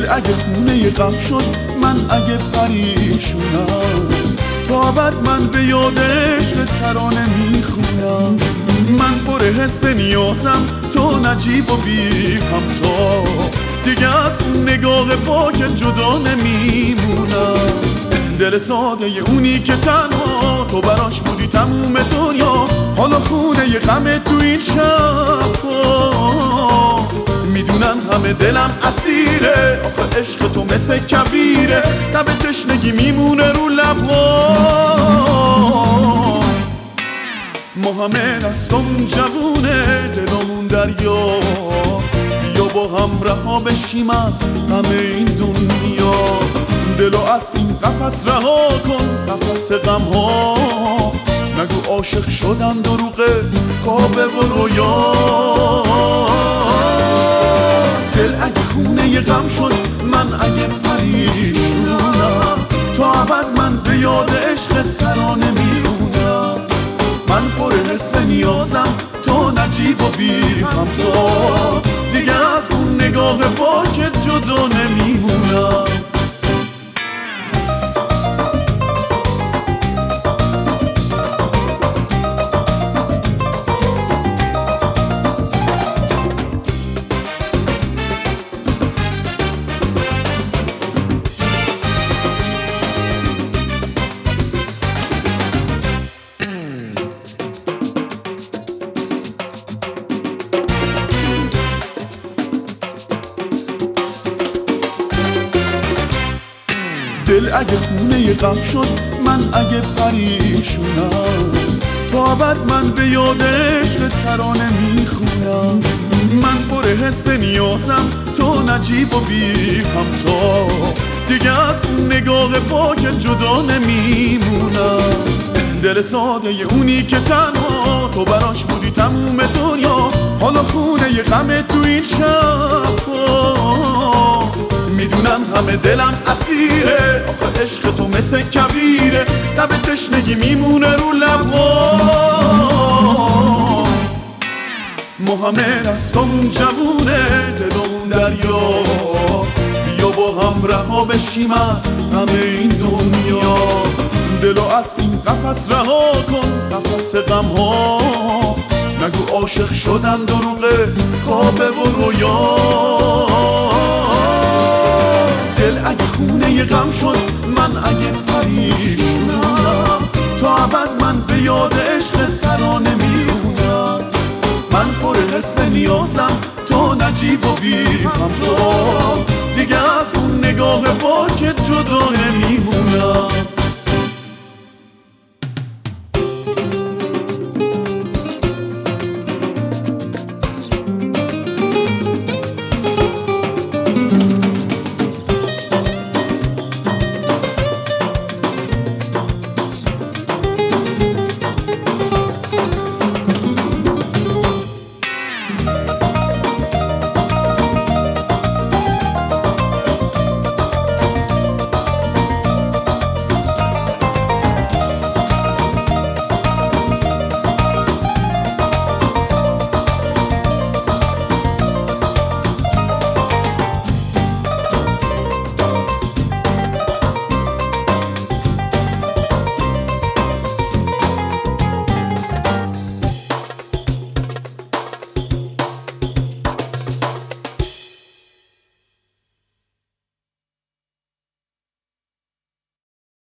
دل اگه خونه غم شد، من اگه پریشونم، تا ابد من به یاد عشق ترانه میخونم. من پر حس نیازم، تو نجیب و بی همتا، دیگه از اون نگاه پاک جدا نمیمونم. دل ساده اونی که تنها تو براش بودی تموم دنیا، حالا خونه غم تو این شب. میدونن همه دلم اسیره، آخه عشق تو مثل کبیره، تب تشنگی میمونه رو لبا. ما همه دستمون جوونه، دلمون دریا، بیا با هم رها بشیم از همه این دنیا. دلو از این قفس رها کن، قفس غم ها، نگو عاشق شدن دروغه، خوابه و رویا. دل اگه خونه غم شد، من اگه پریشونم، تا ابد من به یاد عشق ترانه میمونم. من پر حس نیازم، تو نجیب و بی همتا، دیگه از اون نگاه پاکت جدا نمیمونم. دل اگه خونه غم شد، من اگه پریشونم، تا ابد من به یاد عشق ترانه میخونم. من پر حس نیازم، تو نجیب و بی همتا، دیگه از اون نگاه پاک جدا نمیمونم. دل ساده اونی که تنها تو براش بودی تموم دنیا، حالا خونه غم تو این شب. میدونم همه دلم اسیره، آخه عشق تو مثل کبیره، تب تشنگی میمونه رو لبا. ما همه دستمون جوونه، دلمون دریا، بیا با هم رها بشیم از همه این دنیا. دلو از این قفس رها کن، قفس غم ها، نگو عاشق شدن دروغه، خوابه و رویا. دل اگه خونه غم شد، من اگه پریشونم، تا ابد من به یاد عشق ترانه میمونم. من پر حس نیازم، تو نجیب و بی همتا، دیگه از اون نگاه پاکت جدا نمیمونم.